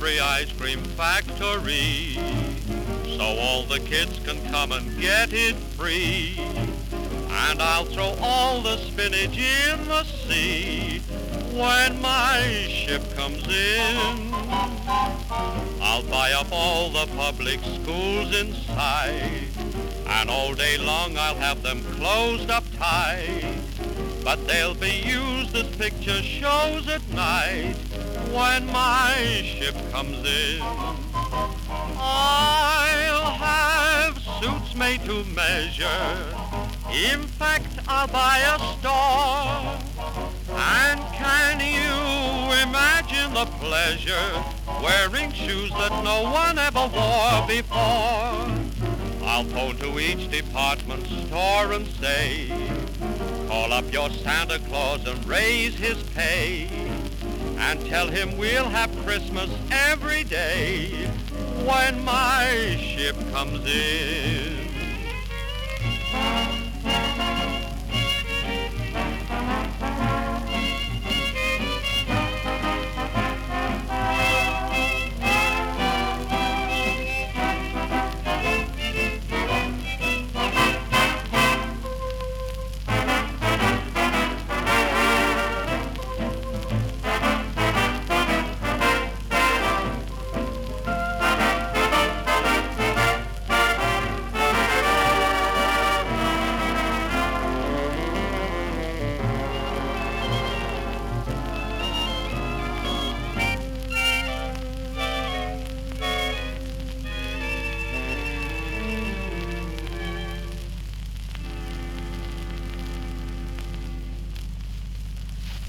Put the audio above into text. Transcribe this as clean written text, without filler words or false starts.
every ice cream factory, so all the kids can come and get it free. And I'll throw all the spinach in the sea when my ship comes in. I'll buy up all the public schools in sight, and all day long I'll have them closed up tight. But they'll be used as picture shows at night when my ship comes in. I'll have suits made to measure. In fact, I'll buy a store. And can you imagine the pleasure wearing shoes that no one ever wore before? I'll phone to each department store and say, call up your Santa Claus and raise his pay, and tell him we'll have Christmas every day when my ship comes in.